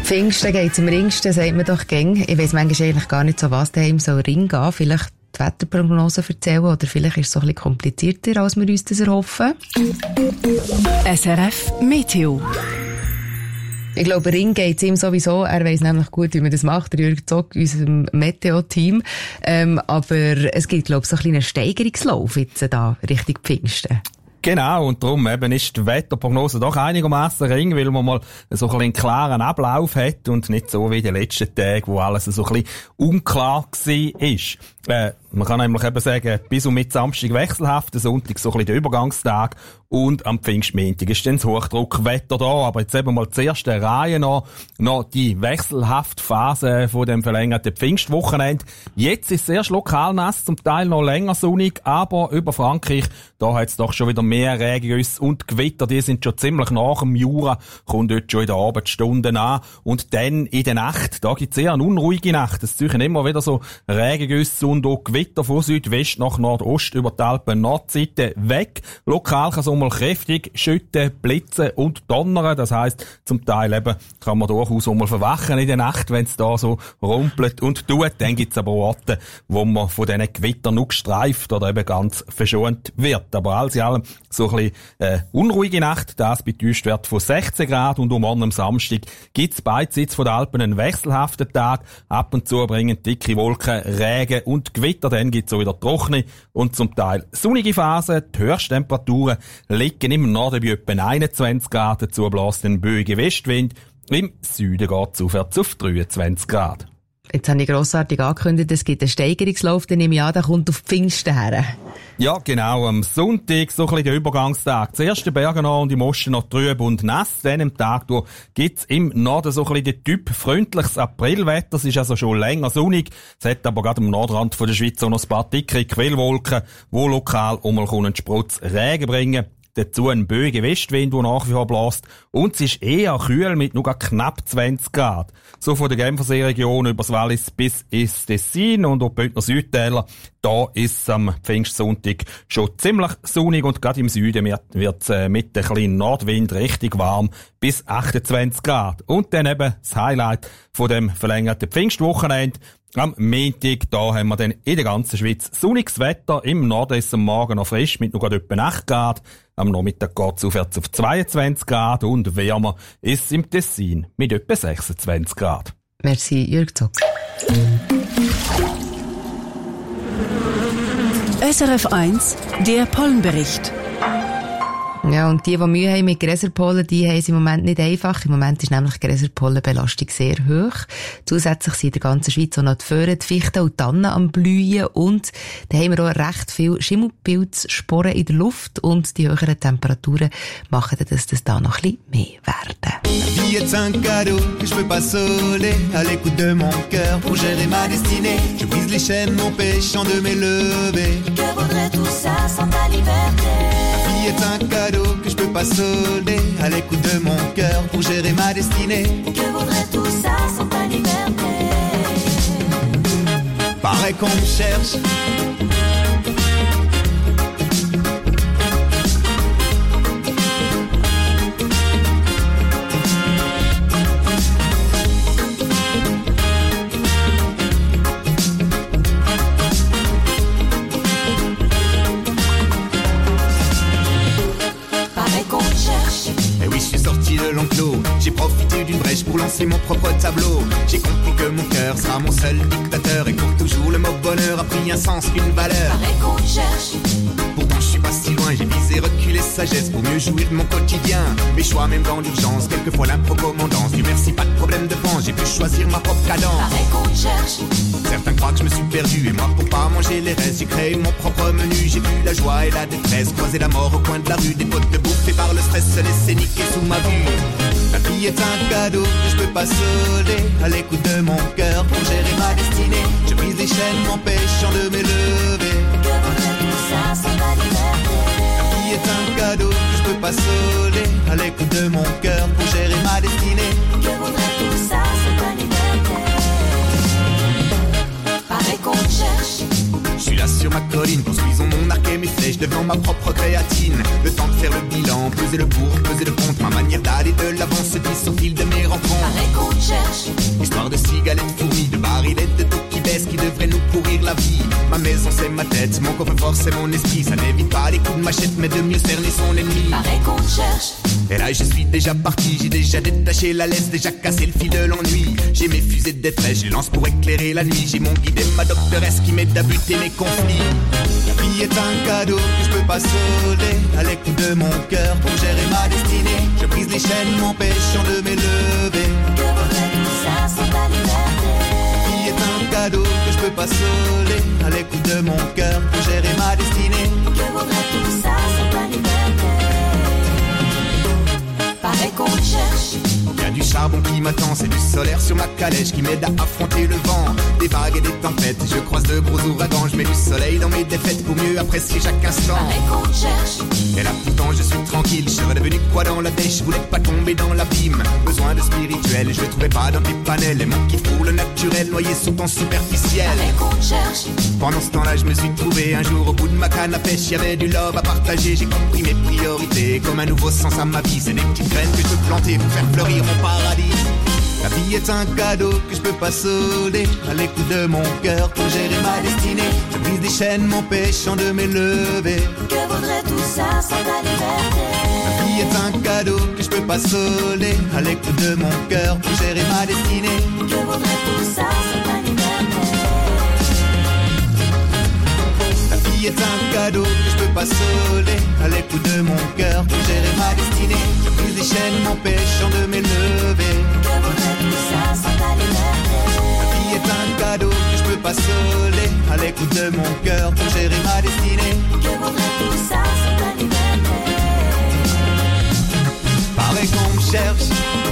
Pfingsten geht's am ringsten, sagt man doch gäng. Ich weiss manchmal eigentlich gar nicht so, was daheim soll Ring gehen. Vielleicht die Wetterprognose erzählen oder vielleicht ist es so ein bisschen komplizierter, als wir uns das erhoffen. S R F Meteo. Ich glaube, Ring geht's ihm sowieso. Er weiss nämlich gut, wie man das macht. Der Jürg Zock, unserem Meteo-Team. Ähm, aber es gibt, glaube ich, so einen kleinen Steigerungslauf jetzt da, Richtung Pfingsten. Genau, und darum eben ist die Wetterprognose doch einigermaßen ring, weil man mal so ein bisschen einen klaren Ablauf hat und nicht so wie die letzten Tage, wo alles so ein bisschen unklar war. Äh, man kann nämlich eben sagen, bis und mit Samstag wechselhaft, der Sonntag so ein bisschen der Übergangstag und am Pfingstmontag ist dann das Hochdruckwetter da. Aber jetzt eben mal zuerst der Reihe noch, noch die wechselhafte Phase von dem verlängerten Pfingstwochenende. Jetzt ist es erst lokal nass, zum Teil noch länger sonnig, aber über Frankreich, da hat es doch schon wieder mehr Regengüsse und Gewitter, die sind schon ziemlich nach dem Jura, kommt dort schon in den Abendstunden an. Und dann in der Nacht, da gibt es eher eine unruhige Nacht. Es ziehen immer wieder so Regengüsse und auch Gewitter von Südwest nach Nordost über die Alpen Nordseite weg. Lokal kann es auch mal kräftig schütten, blitzen und donnern. Das heisst, zum Teil eben kann man durchaus auch mal verwachen in der Nacht, wenn es da so rumpelt und tut. Dann gibt es aber Orte, wo man von diesen Gewittern nur gestreift oder eben ganz verschont wird. Aber alles in allem so ein bisschen äh, unruhige Nacht. Das bei Tiefstwert von sechzehn Grad und um morgen am Samstag gibt es beidseits von den Alpen einen wechselhaften Tag. Ab und zu bringen dicke Wolken, Regen und Gewitter. Dann gibt es auch wieder trockene und zum Teil sonnige Phasen. Die Höchsttemperaturen liegen im Norden bei etwa einundzwanzig Grad. Dazu bläst ein böiger Westwind. Im Süden geht es aufwärts auf dreiundzwanzig Grad. Jetzt habe ich grossartig angekündigt, es gibt einen Steigerungslauf, den nehme ich an, der kommt auf Pfingsten her. Ja, genau, am Sonntag, so ein bisschen der Übergangstag. Zuerst die Berge noch und die Moschen noch trüb und nass. Dann am Tag durch gibt's im Norden so ein bisschen den Typ freundliches Aprilwetter. Es ist also schon länger sonnig. Es hat aber gerade am Nordrand von der Schweiz auch noch ein paar dicke Quellwolken, die lokal auch mal einen Sprutz Regen bringen. Dazu ein böiger Westwind, der nach wie vor bläst. Und es ist eher kühl mit nur knapp zwanzig Grad. So von der Genfersee-Region übers Wallis bis ins Tessin und auch die Bündner Südtäler. Da ist es am Pfingstsonntag schon ziemlich sonnig und gerade im Süden wird es äh, mit dem kleinen Nordwind richtig warm bis achtundzwanzig Grad. Und dann eben das Highlight von dem verlängerten Pfingstwochenende. Am Montag, da haben wir dann in der ganzen Schweiz sonniges Wetter. Im Norden ist es am Morgen noch frisch mit nur etwa acht Grad. Am Nachmittag geht es aufwärts auf zweiundzwanzig Grad und wärmer ist es im Tessin mit etwa sechsundzwanzig Grad. Merci, Jürg Zock. S R F eins, der Pollenbericht. Ja, und die, die Mühe haben mit Gräserpollen, die haben es im Moment nicht einfach. Im Moment ist nämlich die Gräserpollenbelastung sehr hoch. Zusätzlich sind in der ganzen Schweiz auch noch die Föhren, die Fichten und die Tannen am Blühen. Und da haben wir auch recht viel Schimmelpilzsporen in der Luft. Und die höheren Temperaturen machen, dass das da noch ein bisschen mehr werden. La vie est un cadeau que je peux pas sauler à l'écoute de mon cœur pour gérer ma destinée. Je brise les chaînes m'empêchant de m'élever. Que vaudrait tout ça sans ta liberté? La vie est un cadeau que je peux pas solder à l'écoute de mon cœur pour gérer ma destinée. Que vaudrait tout ça sans ta liberté? Paraît qu'on me cherche. De l'enclos, j'ai profité d'une brèche pour lancer mon propre tableau. J'ai compris que mon cœur sera mon seul dictateur et pour toujours le mot bonheur a pris un sens qu'une valeur. Pareil qu'on cherche. Pourtant je suis pas si loin, j'ai visé reculer sagesse pour mieux jouir de mon quotidien. Mes choix même dans l'urgence, quelquefois l'impro-commandance. Du merci, pas de problème de pense, j'ai pu choisir ma propre cadence. Pareil qu'on cherche. Certains croient que je me suis perdu et moi pour pas manger les restes, j'ai créé mon propre menu. J'ai vu la joie et la détresse, croiser la mort au coin de la rue. Des potes de bouffés par le stress, se laisser niquer sous ma vue. La vie est un cadeau que je peux pas solder à l'écoute de mon cœur pour gérer ma destinée. Je brise les chaînes m'empêchant de m'élever. Que vaudrait tout ça sans ta liberté? La vie est un cadeau que je peux pas solder à l'écoute de mon cœur pour gérer ma destinée. Que vaudrait tout ça sans ta liberté? Pareil qu'on cherche. Je suis là sur ma colline, construisons mon arc et mes flèches devant ma propre créatine. Le temps de faire le bilan, peser le pour, peser le contre. Ma manière d'aller de l'avant se glisse au fil de mes rencontres. Pareil qu'on te cherche. Histoire de cigales et de fourmis, de barillettes de taux qui baissent, qui devraient nous pourrir la vie. Ma maison c'est ma tête, mon coffre-fort c'est mon esprit. Ça n'évite pas les coups de machette, mais de mieux cerner son ennemi. Pareil qu'on te cherche. Et là je suis déjà parti, j'ai déjà détaché la laisse, déjà cassé le fil de l'ennui. J'ai mes fusées de détresse, je les lance pour éclairer la nuit. J'ai mon guide et ma doctoresse qui m'aide à buter mes conflits. La vie est un cadeau que je peux pas solder. À l'écoute de mon cœur pour gérer ma destinée. Je brise les chaînes m'empêchant de m'élever. Que vaudrait tout ça sans ta liberté? La vie est un cadeau que je peux pas solder. À l'écoute de mon cœur pour gérer ma destinée. Que vaudrait tout ça sans ta liberté? Pareil qu'on te cherche. Y'a du charbon qui m'attend, c'est du solaire sur ma calèche qui m'aide à affronter le vent. Des vagues et des tempêtes, je croise de gros ouragans. Je mets du soleil dans mes défaites pour mieux apprécier chaque instant. Pareil qu'on te cherche. Et là pourtant je suis tranquille, je serais devenu quoi dans la dèche. Je voulais pas tomber dans l'abîme, besoin de spirituel. Je le trouvais pas dans tes panels, et mon kiff pour le naturel noyé sous ton superficiel. Pareil qu'on te cherche. Pendant ce temps-là je me suis trouvé un jour au bout de ma canne à pêche. Y'avait du love à partager, j'ai compris mes priorités. Comme un nouveau sens à ma vie, c'est des petites graines que je peux planter pour faire fleurir mon paradis. La vie est un cadeau que je peux pas solder. À l'écoute de mon cœur pour gérer ma destinée. Je brise des chaînes m'empêchant de m'élever. Que vaudrait tout ça sans ta liberté? La vie est un cadeau que je peux pas solder. À l'écoute de mon cœur pour gérer ma destinée. Que vaudrait tout ça sans ta liberté? La vie est un cadeau que je peux pas solder. À l'écoute de mon cœur pour gérer ma destinée. Je brise les chaînes m'empêchant de m'élever. Que vaudrait tout ça sans ta liberté? La vie est un cadeau que je peux pas solder. À l'écoute de mon cœur pour gérer ma destinée. Que vaudrait tout ça sans ta liberté? Pareil qu'on me cherche.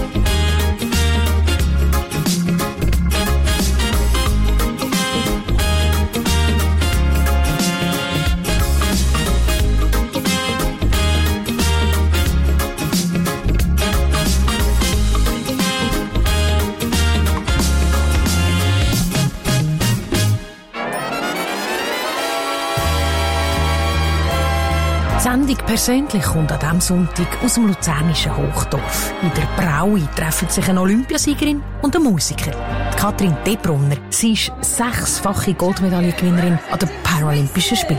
Die Sendung «Persönlich» kommt an diesem Sonntag aus dem luzernischen Hochdorf. In der Braui treffen sich eine Olympiasiegerin und ein Musiker. Die Katrin Debrunner. Sie ist sechsfache Goldmedaillengewinnerin an den Paralympischen Spielen.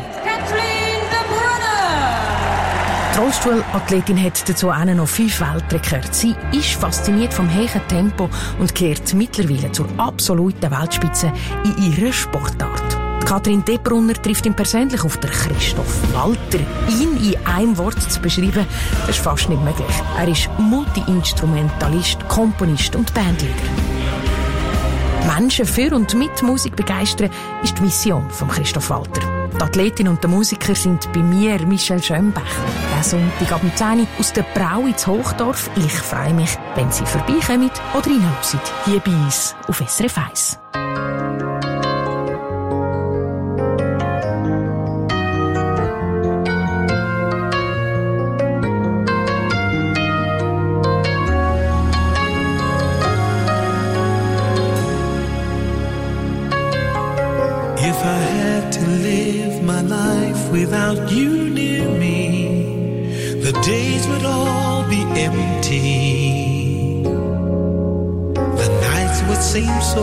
Die Rollstuhlathletin hat dazu auch noch fünf Weltrekorde. Sie ist fasziniert vom hohen Tempo und gehört mittlerweile zur absoluten Weltspitze in ihrer Sportart. Katrin Debrunner trifft ihn persönlich auf den Christoph Walter. Ihn in einem Wort zu beschreiben, das ist fast nicht möglich. Er ist Multi-Instrumentalist, Komponist und Bandleader. Menschen für und mit Musik begeistern ist die Mission von Christoph Walter. Die Athletin und der Musiker sind bei mir Michelle Schönbach. Diesen Sonntag ab zehn Uhr aus der Brau ins Hochdorf. Ich freue mich, wenn Sie vorbeikommen oder reinhören, hier bei uns auf S R F eins. Without you near me, the days would all be empty. The nights would seem so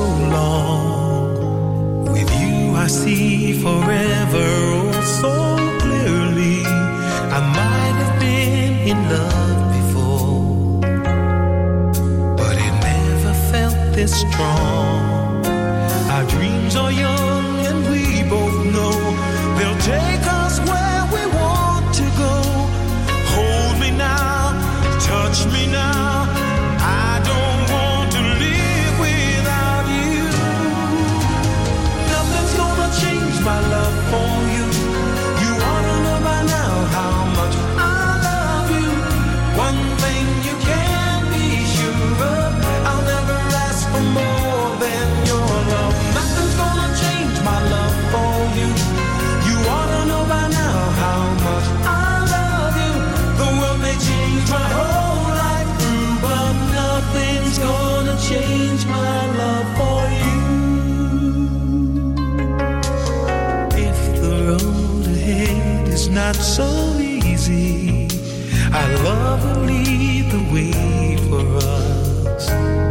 long. With you I see forever oh so clearly. I might have been in love before, but it never felt this strong. Our dreams are young and we both know they'll take us where we want to go. Hold me now, touch me now. I don't want to live without you. Nothing's gonna change my love for you. You ought to know by now how much I love you. One thing you can be sure of, I'll never ask for more than so easy. Our love will lead the way for us,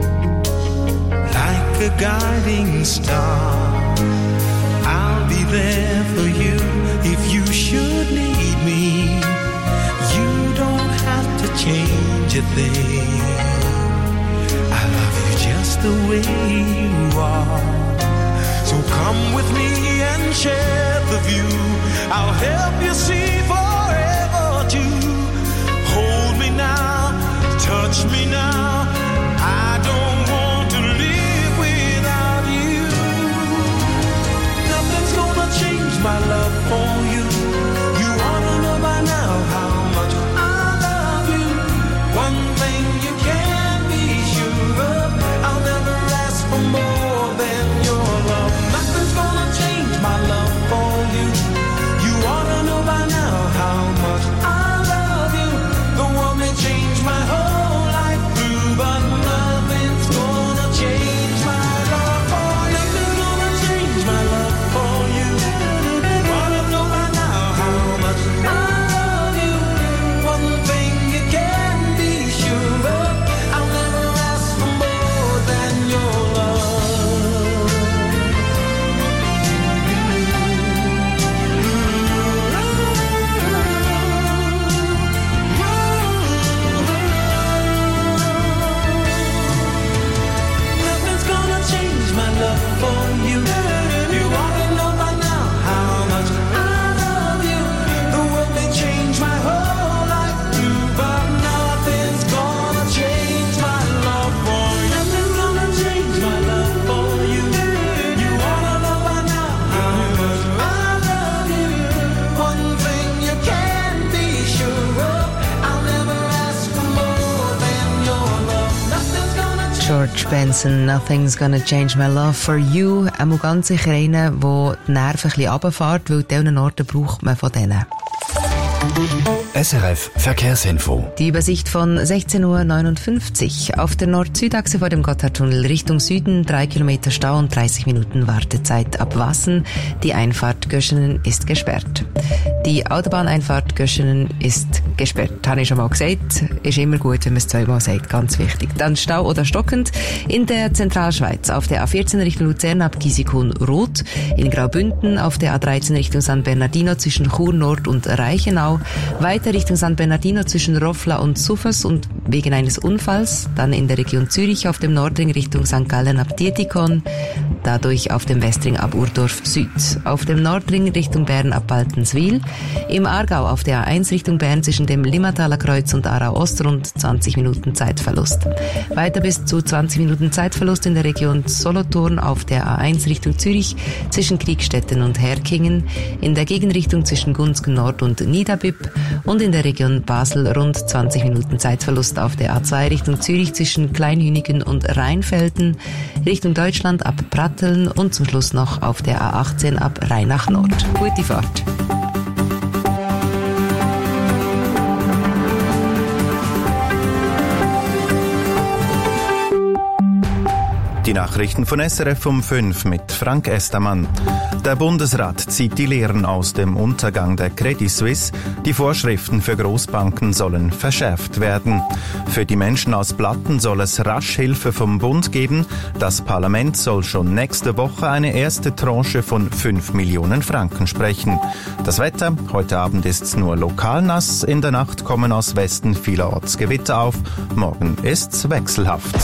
like a guiding star. I'll be there for you if you should need me. You don't have to change a thing. I love you just the way you are. So come with me and share the view. I'll help you see forever too. Hold me now, touch me now. I don't want to live without you. Nothing's gonna change my love for you. You ought to know by now how much I love you. One thing you can be sure of, I'll never ask for more than your love. Nothing's gonna change my love for you. You ought to know by now how much I love you. The world may change my whole life through, but nothing's gonna change my love for you. Nothing's gonna change my love for you. You ought to know by now how much I love you. One thing you can be sure of, I'll never ask for more than your love. Nothing's gonna change my love for you. You ought to know by now how much I love you. The world may change my whole life through, but nothing's gonna change my love for you. Nothing's gonna change my love for you. You ought to know by now how much I love you. One thing you can be sure of, I'll never ask for more than your love. Nothing's gonna change. George Benson, Nothing's Gonna Change My Love for You. Einmal ganz sicher einer, der die Nerven ein bisschen runterfährt, weil an diesen Orten braucht man von denen. S R F Verkehrsinfo. Die Übersicht von sechzehn Uhr neunundfünfzig. Auf der Nord-Süd-Achse vor dem Gotthardtunnel Richtung Süden drei Kilometer Stau und dreißig Minuten Wartezeit ab Wassen. Die Einfahrt Göschenen ist gesperrt. Die Autobahneinfahrt Göschenen ist gesperrt. Habe ich schon mal gesagt. Ist immer gut, wenn man es zweimal sagt. Ganz wichtig. Dann Stau oder stockend in der Zentralschweiz. Auf der A vierzehn Richtung Luzern ab Gisikon rot. In Graubünden auf der A dreizehn Richtung San Bernardino zwischen Chur Nord und Reichenau. Weiter Richtung San Bernardino zwischen Rofla und Suffers und wegen eines Unfalls. Dann in der Region Zürich auf dem Nordring Richtung Sankt Gallen ab Dietikon. Dadurch auf dem Westring ab Urdorf Süd. Auf dem Nordring Richtung Bern ab Baltenswil. Im Aargau auf der A eins Richtung Bern zwischen dem Limmataler Kreuz und Aarau Ost rund zwanzig Minuten Zeitverlust. Weiter bis zu zwanzig Minuten Zeitverlust in der Region Solothurn auf der A eins Richtung Zürich zwischen Kriegstetten und Herkingen. In der Gegenrichtung zwischen Gunzgen Nord und Niederbüpp und in der Region Basel rund zwanzig Minuten Zeitverlust auf der A zwei Richtung Zürich zwischen Kleinhünigen und Rheinfelden, Richtung Deutschland ab Pratteln und zum Schluss noch auf der A achtzehn ab Rheinach Nord. Gute Fahrt! Die Nachrichten von S R F um fünf mit Frank Estermann. Der Bundesrat zieht die Lehren aus dem Untergang der Credit Suisse. Die Vorschriften für Großbanken sollen verschärft werden. Für die Menschen aus Blatten soll es rasch Hilfe vom Bund geben. Das Parlament soll schon nächste Woche eine erste Tranche von fünf Millionen Franken sprechen. Das Wetter, heute Abend ist's nur lokal nass, in der Nacht kommen aus Westen vielerorts Gewitter auf. Morgen ist's wechselhaft.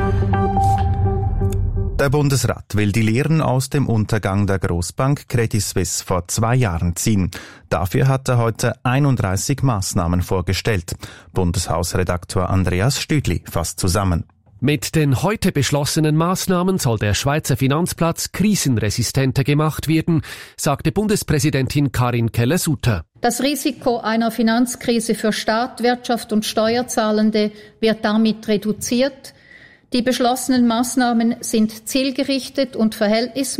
Der Bundesrat will die Lehren aus dem Untergang der Großbank Credit Suisse vor zwei Jahren ziehen. Dafür hat er heute einunddreißig Maßnahmen vorgestellt. Bundeshausredaktor Andreas Stüdli fasst zusammen. Mit den heute beschlossenen Maßnahmen soll der Schweizer Finanzplatz krisenresistenter gemacht werden, sagte Bundespräsidentin Karin Keller-Sutter. Das Risiko einer Finanzkrise für Staat, Wirtschaft und Steuerzahlende wird damit reduziert. Die beschlossenen Maßnahmen sind zielgerichtet und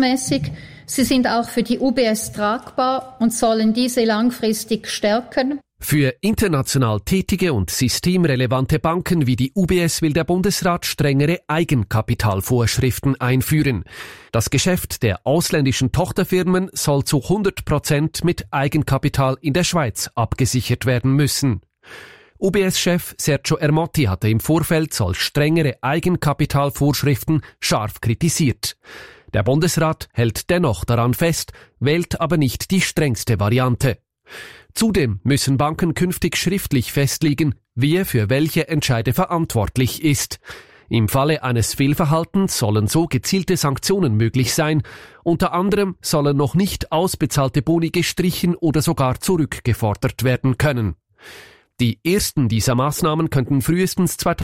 verhältnismäßig. Sie sind auch für die U B S tragbar und sollen diese langfristig stärken. Für international tätige und systemrelevante Banken wie die U B S will der Bundesrat strengere Eigenkapitalvorschriften einführen. Das Geschäft der ausländischen Tochterfirmen soll zu hundert Prozent mit Eigenkapital in der Schweiz abgesichert werden müssen. U B S-Chef Sergio Ermotti hatte im Vorfeld solch strengere Eigenkapitalvorschriften scharf kritisiert. Der Bundesrat hält dennoch daran fest, wählt aber nicht die strengste Variante. Zudem müssen Banken künftig schriftlich festlegen, wer für welche Entscheide verantwortlich ist. Im Falle eines Fehlverhaltens sollen so gezielte Sanktionen möglich sein. Unter anderem sollen noch nicht ausbezahlte Boni gestrichen oder sogar zurückgefordert werden können. Die ersten dieser Maßnahmen könnten frühestens